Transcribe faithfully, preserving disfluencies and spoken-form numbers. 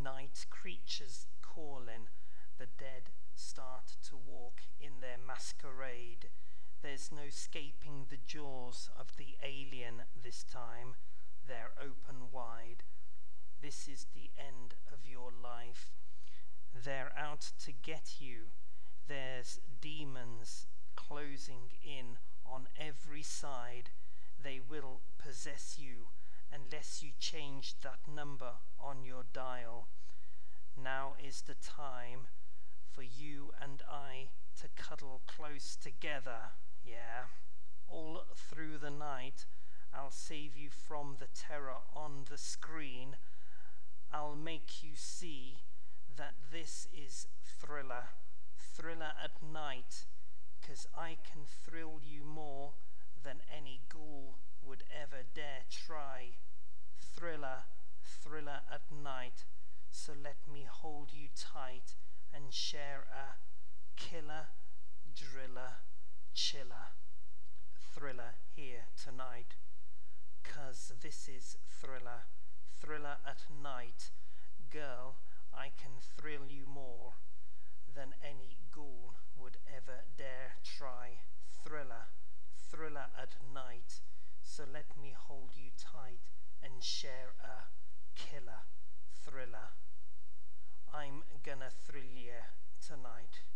night creatures calling, the dead start to walk in their masquerade. There's no escaping the jaws of the alien this time, they're open wide. This is the end of your life. They're out to get you. There's demons closing in on every side. They will possess you unless you change that number on your dial. Now is the time for you and I to cuddle close together, yeah. All through the night, I'll save you from the terror on the screen. I'll make you see that this is Thriller, Thriller at night, 'cause I can thrill you more than any ghoul would ever dare try. Thriller, Thriller at night, so let me hold you tight and share a killer, driller, chiller. Thriller here tonight, 'cause this is Thriller, Thriller at night. Girl, I can thrill you more than any ghoul would ever dare try. Thriller, Thriller at night, so let me hold you tight and share a killer, thriller. I'm gonna thrill you tonight.